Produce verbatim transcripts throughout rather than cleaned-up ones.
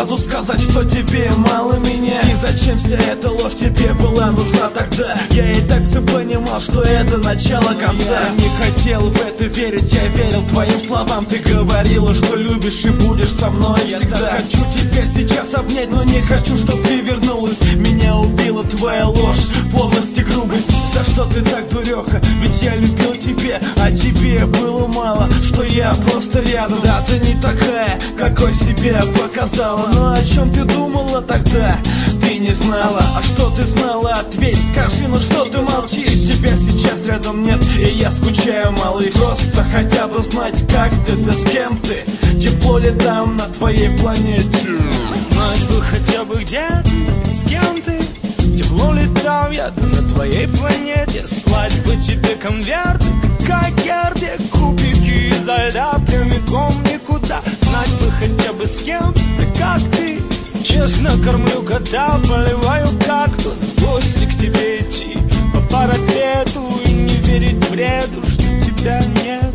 сразу сказать, что тебе мало меня. И зачем вся эта ложь тебе была нужна тогда? Я и так все понимал, что это начало конца. Я не хотел в это верить, я верил твоим словам. Ты говорила, что любишь и будешь со мной всегда. Я хочу тебя сейчас обнять, но не хочу, чтоб ты вернулась. Меня убила твоя ложь, подлость и грубость. За что ты так, дуреха? Ведь я любил тебя, а тебе было мало, что я просто рядом. Да, ты не такая, какой себя показала. Но о чем ты думала тогда? Ты не знала. А что ты знала? Ответь, скажи, ну что ты молчишь? Тебя сейчас рядом нет, и я скучаю, малыш. Просто хотя бы знать, как ты, да с кем ты. Тепло ли там на твоей планете? Знать бы хотя бы где ты, с кем ты. Тепло ли там я, да на твоей планете. Слать бы тебе конверты, как ярде, кубики изо льда прямиком никуда. Знать бы хотя бы с кем ты, как ты. Честно кормлю кота, поливаю кактус. В гости к тебе идти по парапету и не верить бреду, что тебя нету.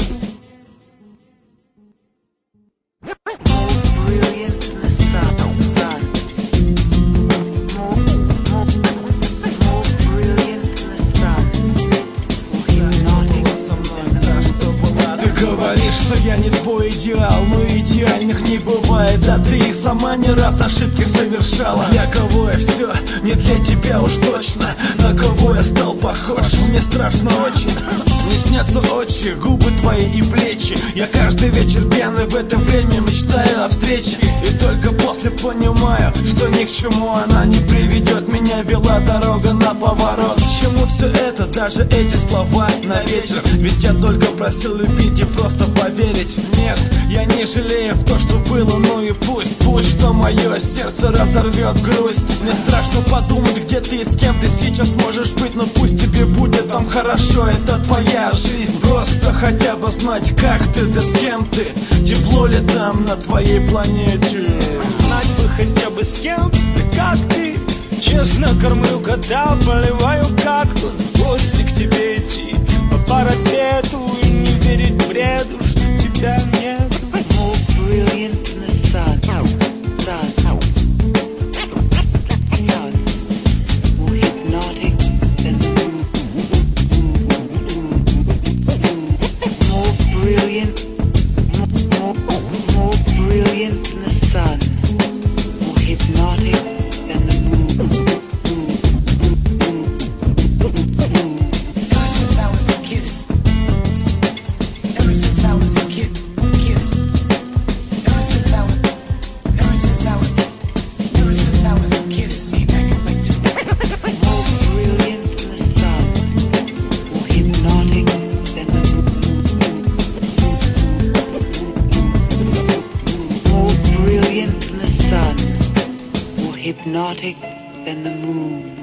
Говоришь, что я не твой идеал, но идеальных не бывает. Да ты и сама не раз ошибки совершала. Для кого я все, не для тебя уж точно. На кого я стал похож, мне страшно очень. Мне снятся очи, губы твои и плечи. Я каждый вечер пьяный в это время мечтаю о встрече. И только после понимаю, что ни к чему она не приведет. Меня вела дорога на поворот. К чему все это, даже эти слова на ветер? Ведь я только просил любить и просто поверить. Нет, я не жалею в то, что было, ну и пусть. Пусть, что мое сердце разорвет грусть. Мне страшно подумать, где ты и с кем ты сейчас можешь быть. Но пусть тебе будет там хорошо, это твоя жизнь. Просто хотя бы знать, как ты, да с кем ты. Тепло ли там на твоей планете? Знать бы хотя бы с кем ты, как ты. Честно кормлю кота, поливаю кактус. В гости к тебе идти по парапету и не верить бреду, что тебя нет. Hypnotic than the moon.